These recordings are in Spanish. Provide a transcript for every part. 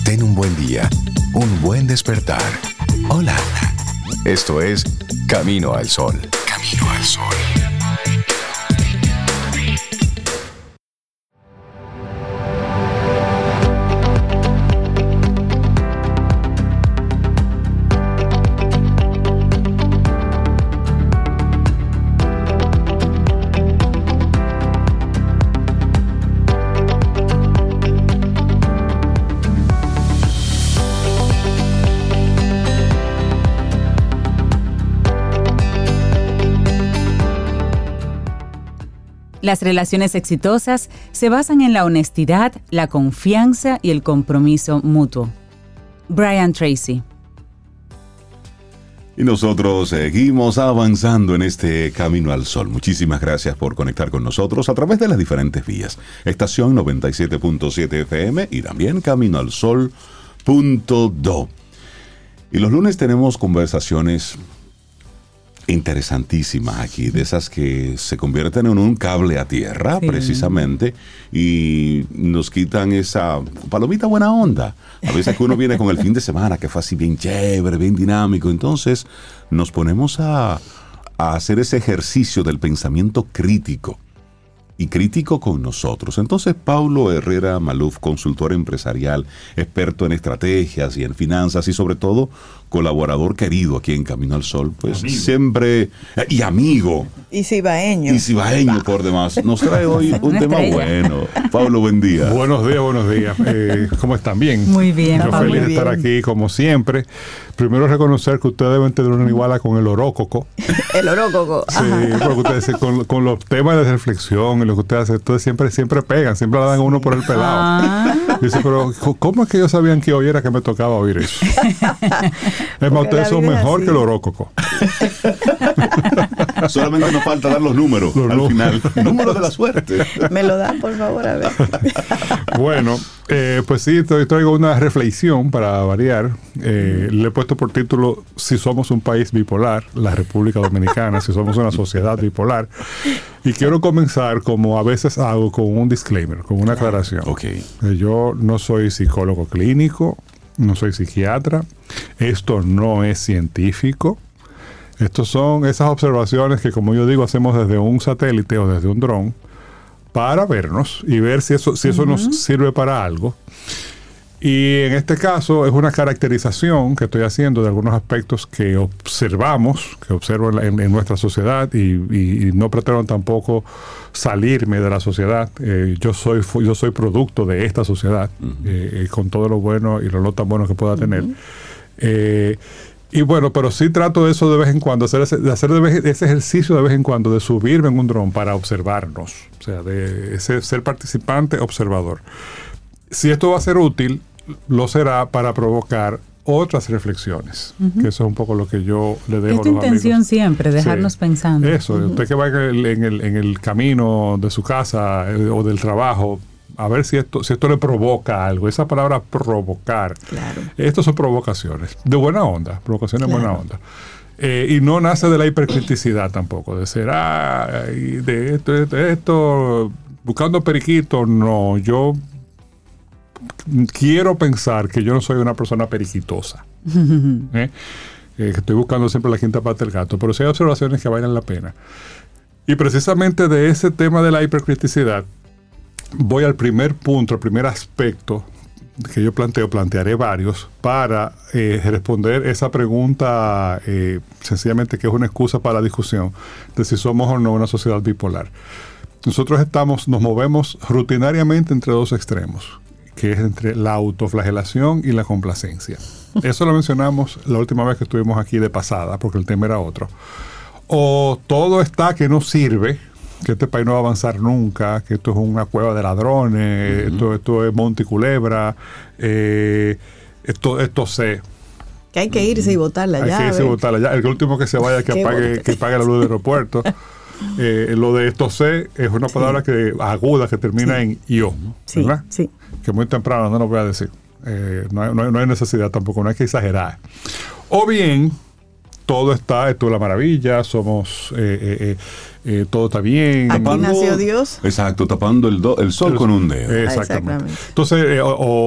Ten un buen día, un buen despertar. Hola. Esto es Camino al Sol. Camino al Sol. Las relaciones exitosas se basan en la honestidad, la confianza y el compromiso mutuo. Brian Tracy. Y nosotros seguimos avanzando en este Camino al Sol. Muchísimas gracias por conectar con nosotros a través de las diferentes vías. Estación 97.7 FM y también caminoalsol.do. Y los lunes tenemos conversaciones interesantísimas aquí, de esas que se convierten en un cable a tierra, sí, precisamente, y nos quitan esa palomita buena onda. A veces que uno viene con el fin de semana, que fue así bien chévere, bien dinámico, entonces nos ponemos a hacer ese ejercicio del pensamiento crítico, y crítico con nosotros. Entonces, Paulo Herrera Maluf, consultor empresarial, experto en estrategias y en finanzas y sobre todo colaborador querido aquí en Camino al Sol, pues amigo. Siempre, y amigo. Y cibaeño. Y cibaeño por demás. Nos trae hoy un tema bueno. Pablo, buen día. Buenos días. ¿Cómo están? Bien. Muy bien. Yo feliz de estar aquí como siempre. Primero reconocer que ustedes deben tener una iguala con el orócoco. El orócoco. Sí, porque ustedes con los temas de reflexión y lo que ustedes hacen, ustedes siempre pegan, siempre la dan a uno por el pelado. Dice, pero ¿cómo es que ellos sabían que hoy era que me tocaba oír eso? Es más, ustedes son mejor que el orócoco. Solamente nos falta dar los números al final. Números de la suerte. Me lo dan, por favor, a ver. Bueno, pues sí, traigo una reflexión para variar. Le he puesto por título Si somos un país bipolar, la República Dominicana, si somos una sociedad bipolar. Y quiero comenzar, como a veces hago, con un disclaimer, con una aclaración. Okay. Yo no soy psicólogo clínico, no soy psiquiatra, esto no es científico. Estos son esas observaciones que, como yo digo, hacemos desde un satélite o desde un dron para vernos y ver si eso nos sirve para algo. Y en este caso es una caracterización que estoy haciendo de algunos aspectos que observo en nuestra sociedad y no pretendo tampoco salirme de la sociedad. Yo soy producto de esta sociedad, con todo lo bueno y lo no tan bueno que pueda tener. Y bueno, pero sí trato de eso de vez en cuando, hacer ese ejercicio de vez en cuando, de subirme en un dron para observarnos, o sea, de ser participante, observador. Si esto va a ser útil, lo será para provocar otras reflexiones, que eso es un poco lo que yo le dejo a los amigos. Esta intención siempre, dejarnos pensando. Eso, usted que va en el camino de su casa o del trabajo, a ver si esto le provoca algo. Esa palabra provocar. Claro. Estos son provocaciones de buena onda, provocaciones de buena onda. Y no nace de la hipercriticidad tampoco, de ser, de esto, buscando periquito. No, yo quiero pensar que yo no soy una persona periquitosa. Estoy buscando siempre la quinta pata del gato, pero sí hay observaciones que valen la pena. Y precisamente de ese tema de la hipercriticidad, voy al primer punto, al primer aspecto que yo plantearé varios para responder esa pregunta, sencillamente que es una excusa para la discusión de si somos o no una sociedad bipolar. Nosotros nos movemos rutinariamente entre dos extremos, que es entre la autoflagelación y la complacencia. Eso lo mencionamos la última vez que estuvimos aquí de pasada, porque el tema era otro. O todo está que no sirve, que este país no va a avanzar nunca, que esto es una cueva de ladrones, esto es Monte y Culebra, esto sé. Que hay que irse y botar la llave. Hay que irse y botar la llave. El último que se vaya que apague la luz del aeropuerto. Lo de esto sé es una palabra aguda que termina en yo, ¿verdad? Sí. Que muy temprano no lo voy a decir. No hay necesidad tampoco, no hay que exagerar. O bien, todo está, esto es la maravilla, somos, todo está bien. Aquí nació Dios. Exacto, tapando el sol con un dedo. Exactamente. Entonces,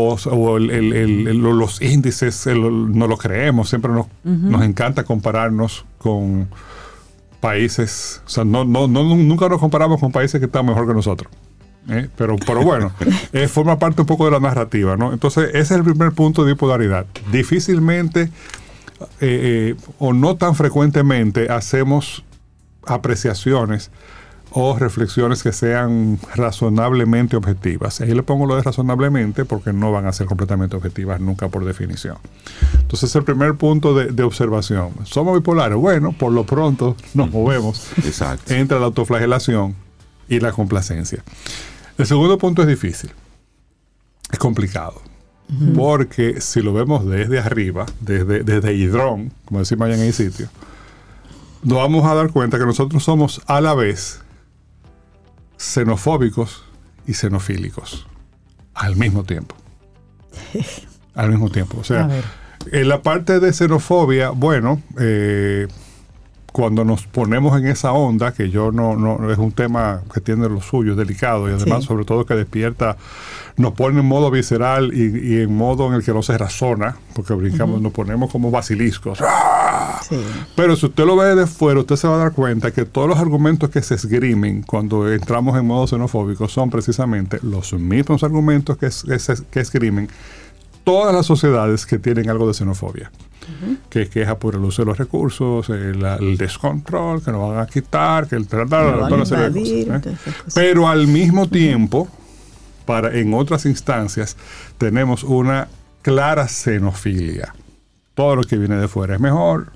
los índices no los creemos, siempre nos encanta compararnos con países, o sea, nunca nos comparamos con países que están mejor que nosotros. Pero bueno, forma parte un poco de la narrativa, ¿no? Entonces, ese es el primer punto de bipolaridad. Difícilmente o no tan frecuentemente hacemos apreciaciones o reflexiones que sean razonablemente objetivas. Ahí le pongo lo de razonablemente porque no van a ser completamente objetivas nunca por definición. Entonces, el primer punto de observación. ¿Somos bipolares? Bueno, por lo pronto nos movemos entre la autoflagelación y la complacencia. El segundo punto es difícil. Es complicado. Porque si lo vemos desde arriba, desde hidrón, como decimos allá en el sitio, nos vamos a dar cuenta que nosotros somos a la vez xenofóbicos y xenofílicos al mismo tiempo. Al mismo tiempo. O sea, en la parte de xenofobia, bueno, cuando nos ponemos en esa onda, que yo no es un tema que tiene lo suyo, es delicado, y además sobre todo que despierta, nos pone en modo visceral y en modo en el que no se razona, porque brincamos, nos ponemos como basiliscos. Sí. Pero si usted lo ve de fuera, usted se va a dar cuenta que todos los argumentos que se esgrimen cuando entramos en modo xenofóbico son precisamente los mismos argumentos que esgrimen todas las sociedades que tienen algo de xenofobia. Que queja por el uso de los recursos, el descontrol, que nos van a quitar, que toda una serie de cosas. Pero al mismo tiempo, en otras instancias, tenemos una clara xenofilia. Todo lo que viene de fuera es mejor.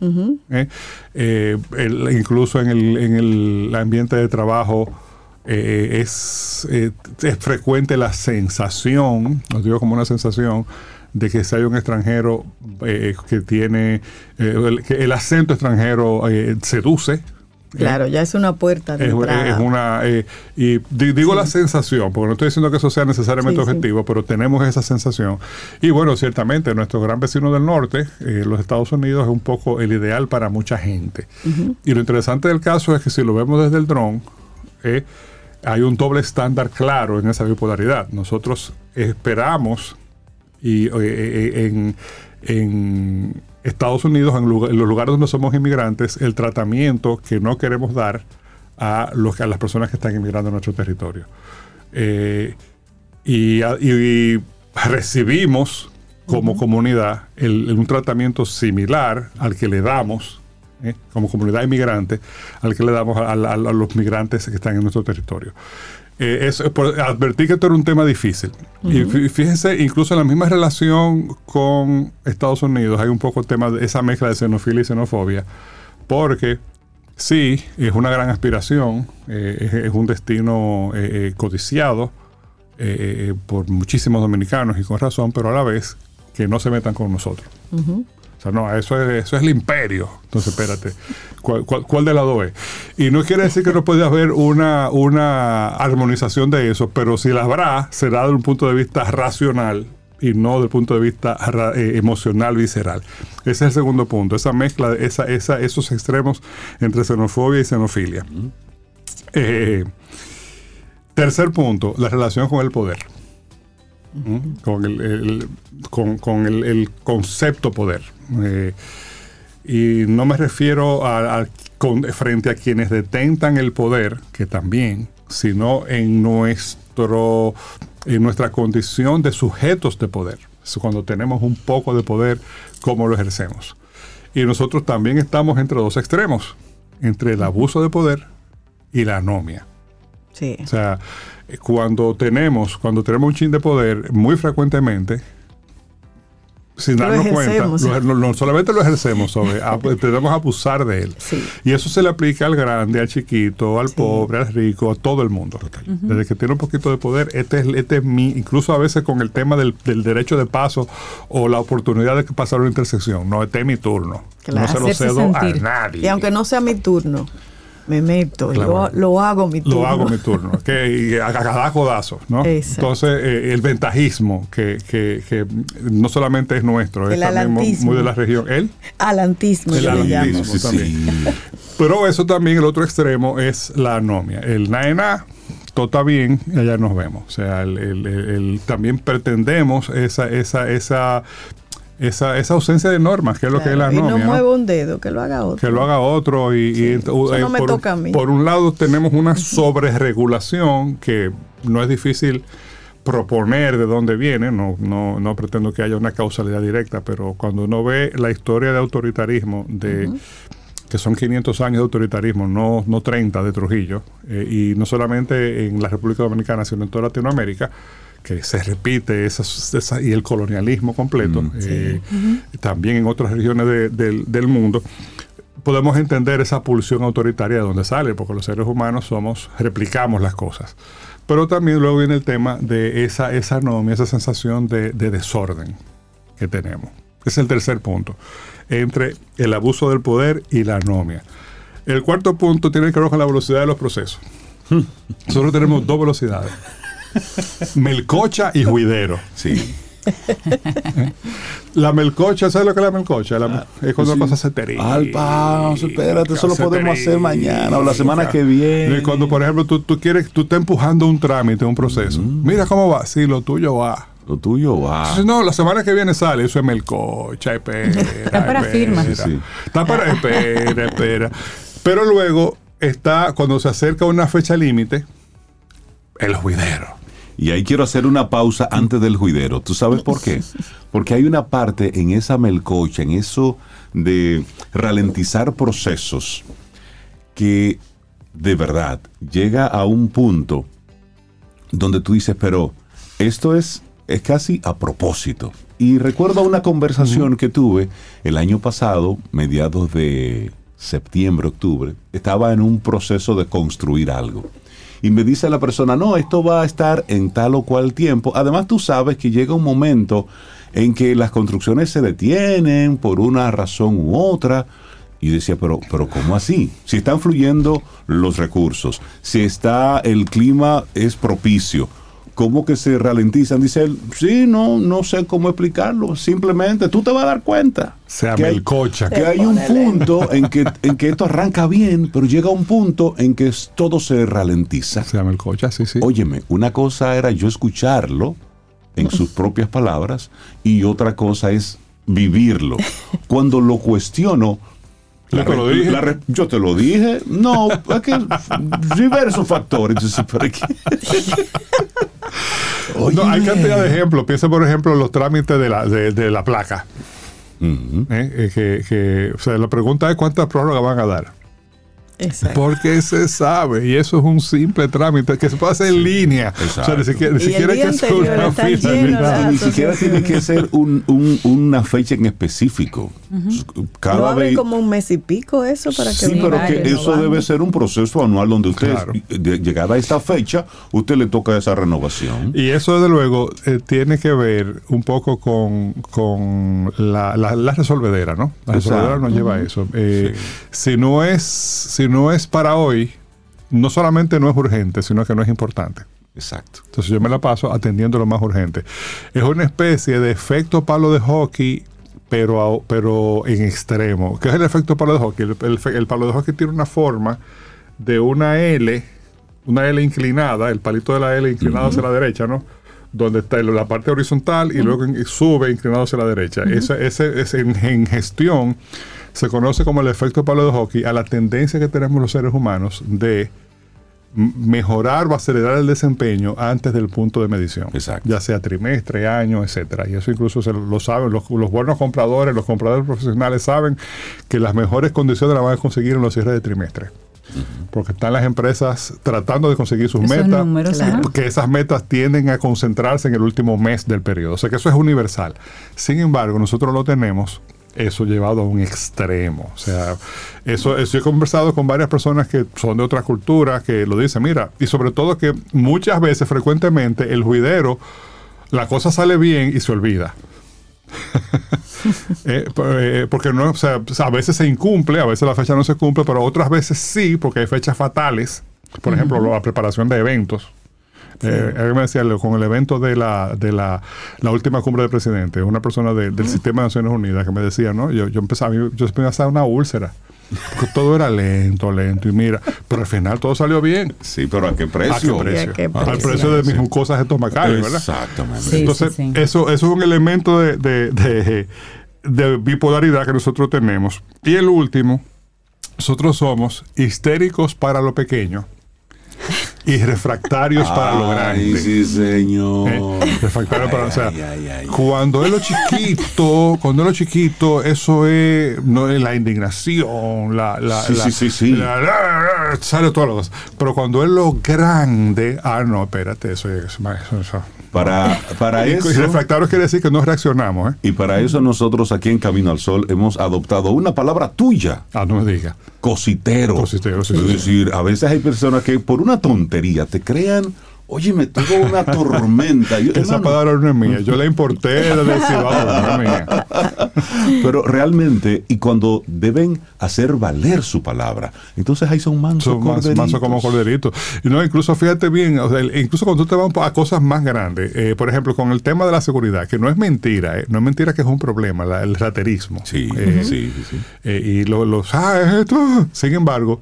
Incluso en el ambiente de trabajo es frecuente la sensación, os digo como una sensación, de que si hay un extranjero que tiene que el acento extranjero seduce. Claro, ya es una puerta de entrada. Y digo la sensación, porque no estoy diciendo que eso sea necesariamente objetivo, pero tenemos esa sensación. Y bueno, ciertamente, nuestro gran vecino del norte, los Estados Unidos, es un poco el ideal para mucha gente. Y lo interesante del caso es que si lo vemos desde el dron, hay un doble estándar claro en esa bipolaridad. Nosotros esperamos, y en Estados Unidos, en los lugares donde somos inmigrantes, el tratamiento que no queremos dar a las personas que están inmigrando a nuestro territorio. Y recibimos como comunidad un tratamiento similar al que le damos, como comunidad inmigrante, al que le damos a los migrantes que están en nuestro territorio. Advertí que esto era un tema difícil. Y fíjense, incluso en la misma relación con Estados Unidos hay un poco el tema de esa mezcla de xenofilia y xenofobia, porque sí, es una gran aspiración, es un destino codiciado por muchísimos dominicanos y con razón, pero a la vez que no se metan con nosotros. O sea, no, eso es el imperio. Entonces, espérate, ¿cuál de las dos es? Y no quiere decir que no puede haber una armonización de eso, pero si la habrá, será desde un punto de vista racional y no desde el punto de vista emocional, visceral. Ese es el segundo punto, esa mezcla, esos extremos entre xenofobia y xenofilia. Tercer punto, la relación con el poder. Con el concepto poder. Y no me refiero frente a quienes detentan el poder, que también, sino en nuestra condición de sujetos de poder. Cuando tenemos un poco de poder, ¿cómo lo ejercemos? Y nosotros también estamos entre dos extremos, entre el abuso de poder y la anomia. Sí. O sea, cuando tenemos un chin de poder, muy frecuentemente, sin darnos cuenta, no solamente lo ejercemos, tendemos a abusar de él. Sí. Y eso se le aplica al grande, al chiquito, al pobre, al rico, a todo el mundo. Desde que tiene un poquito de poder, este es incluso a veces con el tema del derecho de paso o la oportunidad de pasar una intersección. No, este es mi turno. Claro. No se lo cedo a nadie. Y aunque no sea mi turno, me meto, Claro. lo hago mi turno. Lo hago mi turno. Que a cada codazo, ¿no? Exacto. Entonces, el ventajismo, que no solamente es nuestro, El es también alantismo. muy de la región. Alantismo, El yo le llamo. alantismo también. Pero eso también, el otro extremo, es la anomia. El naena, todo está bien, y allá nos vemos. O sea, también pretendemos esa ausencia de normas, que es lo que es la anomia. Y no muevo un dedo, que lo haga otro. Que lo haga otro. Eso no me toca a mí. Por un lado, tenemos una sobreregulación que no es difícil proponer de dónde viene. No pretendo que haya una causalidad directa, pero cuando uno ve la historia de autoritarismo que son 500 años de autoritarismo, no 30 de Trujillo, y no solamente en la República Dominicana, sino en toda Latinoamérica, que se repite y el colonialismo completo, también en otras regiones del mundo, podemos entender esa pulsión autoritaria de dónde sale, porque los seres humanos replicamos las cosas. Pero también luego viene el tema de esa anomia, esa sensación de desorden que tenemos. Es el tercer punto, entre el abuso del poder y la anomia. El cuarto punto tiene que ver con la velocidad de los procesos. Nosotros tenemos dos velocidades. Melcocha y juidero. Sí. La melcocha, ¿sabes lo que es la melcocha? Es cuando la cosa se termina. Alpa, espérate, eso lo podemos hacer mañana o la semana que viene. Cuando, por ejemplo, tú estás empujando un trámite, un proceso. Mira cómo va. Sí, lo tuyo va. Lo tuyo va. Entonces, no, la semana que viene sale. Eso es melcocha, espera. Está para firma. Sí. Está para, espera. Pero luego está, cuando se acerca una fecha límite, el juidero. Y ahí quiero hacer una pausa antes del juidero. ¿Tú sabes por qué? Porque hay una parte en esa melcocha, en eso de ralentizar procesos, que de verdad llega a un punto donde tú dices, pero esto es casi a propósito. Y recuerdo una conversación que tuve el año pasado, mediados de septiembre, octubre. Estaba en un proceso de construir algo. Y me dice la persona, no, esto va a estar en tal o cual tiempo. Además, tú sabes que llega un momento en que las construcciones se detienen por una razón u otra. Y decía, pero ¿cómo así? Si están fluyendo los recursos, si el clima es propicio, ¿cómo que se ralentizan? Dice él, sí, no sé cómo explicarlo. Simplemente tú te vas a dar cuenta. Se melcocha. Que hay un punto en que esto arranca bien, pero llega un punto en que todo se ralentiza. Se melcocha, sí. Óyeme, una cosa era yo escucharlo en sus propias palabras y otra cosa es vivirlo. Cuando lo cuestiono, yo te lo dije. No, es que diversos factores. Entonces, ¿para qué? No, hay cantidad de ejemplos. Piensa, por ejemplo, en los trámites de la placa. Uh-huh. O sea, la pregunta es cuántas prórrogas van a dar. Exacto. Porque se sabe, y eso es un simple trámite que se puede hacer en línea. Exacto. O sea, ni siquiera hay que hacer una fila. Ni siquiera tiene que ser una fecha en específico. Uh-huh. ¿No abren como un mes y pico eso para que sí, pero que eso debe ser un proceso anual donde usted, llegada a esta fecha, usted le toca esa renovación. Y eso, desde luego, tiene que ver un poco con la resolvedera, ¿no? La resolvedera nos lleva a eso. Si no es para hoy, no solamente no es urgente, sino que no es importante. Exacto. Entonces yo me la paso atendiendo lo más urgente. Es una especie de efecto palo de hockey, pero en extremo. ¿Qué es el efecto palo de hockey? El palo de hockey tiene una forma de una L inclinada, el palito de la L inclinado hacia la derecha, ¿no? Donde está la parte horizontal y luego sube inclinado hacia la derecha. Ese en gestión se conoce como el efecto palo de hockey a la tendencia que tenemos los seres humanos de mejorar o acelerar el desempeño antes del punto de medición. Exacto. Ya sea trimestre, año, etcétera. Y eso incluso lo saben los buenos compradores, los compradores profesionales saben que las mejores condiciones las van a conseguir en los cierres de trimestre. Porque están las empresas tratando de conseguir sus metas, números, que esas metas tienden a concentrarse en el último mes del periodo. O sea que eso es universal. Sin embargo, nosotros lo tenemos eso llevado a un extremo. O sea, eso he conversado con varias personas que son de otras culturas que lo dicen, mira, y sobre todo que muchas veces, frecuentemente, el juidero, la cosa sale bien y se olvida. Porque no, o sea, a veces se incumple, a veces la fecha no se cumple, pero otras veces sí, porque hay fechas fatales. Por ejemplo, la preparación de eventos. Él me decía, con el evento de la última cumbre del presidente, una persona del sistema de Naciones Unidas que me decía, ¿no? Yo empezaba a hacer una úlcera. Porque todo era lento. Y mira, pero al final todo salió bien. Sí, pero ¿a qué precio? Al precio de mis mucosas estomacales, ¿verdad? Exactamente. Sí, entonces, sí. Eso es un elemento de bipolaridad que nosotros tenemos. Y el último, nosotros somos histéricos para lo pequeño y refractarios para lo grande. Ay, sí, señor. Refractarios para, o sea, cuando es lo chiquito, eso es, no es la indignación, sale todas las cosas. Pero cuando es lo grande, no, espérate, eso. Para eso. Y refractarios quiere decir que no reaccionamos, ¿eh? Y para eso nosotros aquí en Camino al Sol hemos adoptado una palabra tuya. No me digas. Cositero. Sí. Es decir, a veces hay personas que por una tontería te crean, oye, me tuvo una tormenta. Esa palabra no es mía. Yo la importé de decir, no es mía. Pero realmente, y cuando deben hacer valer su palabra, entonces ahí son mansos corderitos. Mansos como corderitos. Y no, incluso fíjate bien, o sea, incluso cuando tú te vas a cosas más grandes, por ejemplo, con el tema de la seguridad, que no es mentira, no es mentira que es un problema, el raterismo. Sí. Y esto. Sin embargo,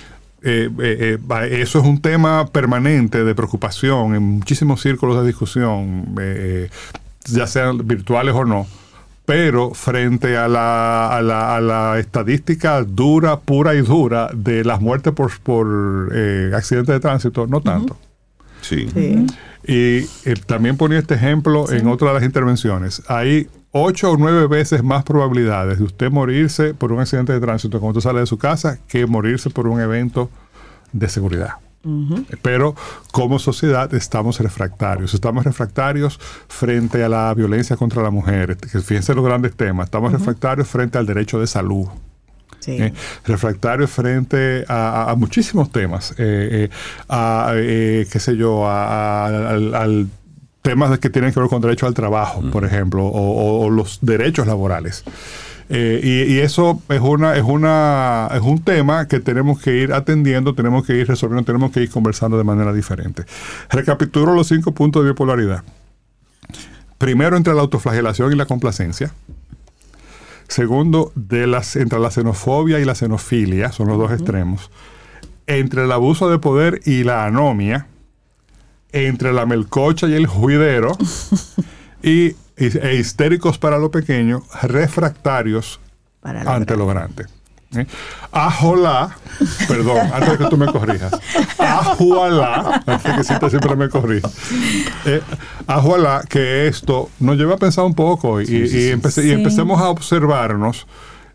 eso es un tema permanente de preocupación en muchísimos círculos de discusión, ya sean virtuales o no, pero frente a la estadística pura y dura de las muertes por accidentes de tránsito, no tanto. Sí. Y también ponía este ejemplo en otra de las intervenciones. Hay 8 o 9 veces más probabilidades de usted morirse por un accidente de tránsito cuando usted sale de su casa que morirse por un evento de seguridad. Pero como sociedad estamos refractarios. Estamos refractarios frente a la violencia contra la mujer. Fíjense los grandes temas. Estamos refractarios frente al derecho de salud. Sí. Refractarios frente a muchísimos temas. Qué sé yo, al temas que tienen que ver con derecho al trabajo, por ejemplo, o los derechos laborales. Y eso es un tema que tenemos que ir atendiendo, tenemos que ir resolviendo, tenemos que ir conversando de manera diferente. Recapitulo los 5 puntos de bipolaridad. Primero, entre la autoflagelación y la complacencia. Segundo, entre la xenofobia y la xenofilia, son los dos extremos. Entre el abuso de poder y la anomia. Entre la melcocha y el juidero. E histéricos para lo pequeño, refractarios ante lo grande. Ajolá, perdón, antes de que tú me corrijas. Ajualá, antes de que siempre me corrija. Ajualá, que esto nos lleva a pensar un poco y empecemos a observarnos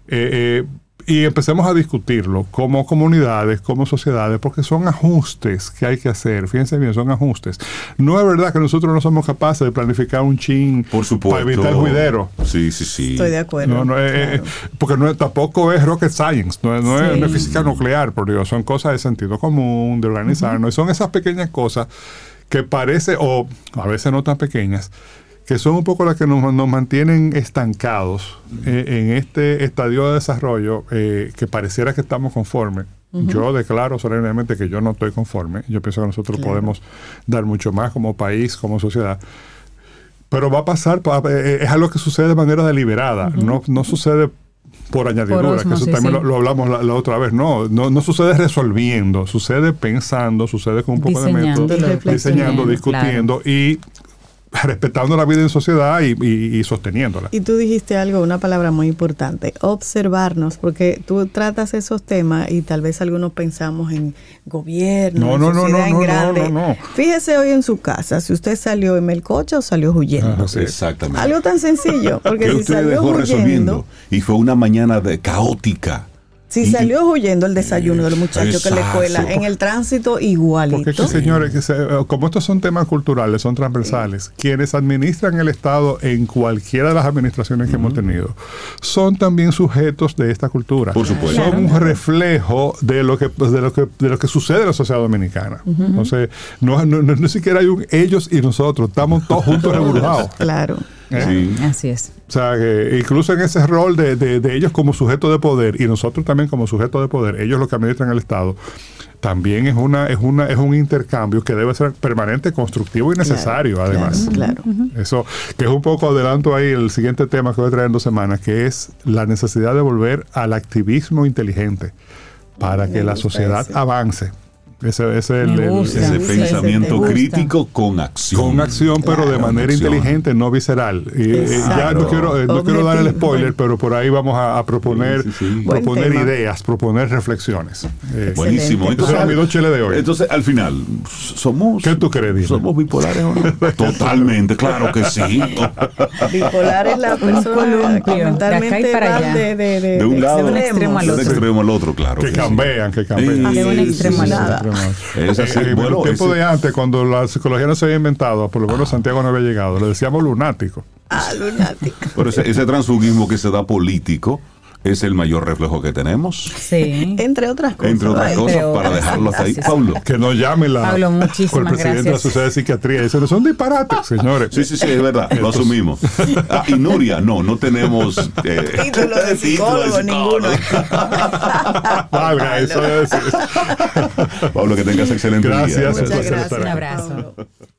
y empecemos a discutirlo como comunidades, como sociedades, porque son ajustes que hay que hacer. Fíjense bien, son ajustes. No es verdad que nosotros no somos capaces de planificar un chin por supuesto, para evitar el juidero. Sí. Estoy de acuerdo. Claro. Porque tampoco es rocket science, no es física nuclear, por Dios. Son cosas de sentido común, de organizarnos. Y son esas pequeñas cosas que parece, o a veces no tan pequeñas, que son un poco las que nos mantienen estancados en este estadio de desarrollo que pareciera que estamos conformes. Yo declaro solemnemente que yo no estoy conforme. Yo pienso que nosotros podemos dar mucho más como país, como sociedad. Pero va a pasar, es algo que sucede de manera deliberada, no sucede por añadidura, que eso también lo hablamos la otra vez. No sucede resolviendo, sucede pensando, sucede con un poco de método, diseñando, discutiendo y respetando la vida en sociedad y sosteniéndola. Y tú dijiste algo, una palabra muy importante, observarnos, porque tú tratas esos temas y tal vez algunos pensamos en gobierno, en sociedad en grande. No. Fíjese hoy en su casa, si usted salió en melcocha o salió huyendo. Sí, exactamente. Algo tan sencillo, porque que si usted salió dejó resolviendo y fue una mañana caótica. Si salió huyendo el desayuno de los muchachos que en la escuela, en el tránsito igualito. Porque señores, como estos son temas culturales, son transversales, quienes administran el Estado en cualquiera de las administraciones que hemos tenido, son también sujetos de esta cultura. Por supuesto. Son un reflejo de lo que sucede en la sociedad dominicana. Entonces, no siquiera hay un ellos y nosotros, estamos todos juntos reburjados. Claro. Sí. Así es. O sea, que incluso en ese rol de ellos como sujeto de poder y nosotros también como sujeto de poder, ellos los que administran el Estado, también es un intercambio que debe ser permanente, constructivo y necesario, además. Claro. Eso, que es un poco adelanto ahí el siguiente tema que voy a traer en 2 semanas, que es la necesidad de volver al activismo inteligente para que la sociedad avance. Ese pensamiento crítico con acción. Con acción, pero de manera inteligente, no visceral. Ya no quiero dar el spoiler, pero por ahí vamos a proponer, proponer ideas, proponer reflexiones. Buenísimo. Entonces, al final, ¿somos... ¿Qué tú crees? ¿Somos bipolares o no? Totalmente, claro que sí. Bipolar es la persona que mentalmente va de un lado, de un extremo al otro. Claro. Que cambian. De un extremo al otro. Es así. En el tiempo de antes, cuando la psicología no se había inventado, por lo menos Santiago no había llegado, le decíamos lunático. Lunático. Pero ese transfugismo que se da político es el mayor reflejo que tenemos. Sí. Entre otras cosas. Para dejarlo hasta ahí. Sí. Pablo. Que nos llame el presidente de la Sociedad de Psiquiatría. Eso no son disparates, señores. Sí, es verdad. Lo asumimos. Y Nuria, no tenemos título de psicólogo ninguno. Valga, eso es. Pablo, que tengas excelente día. Gracias. Muchas gracias. Un abrazo.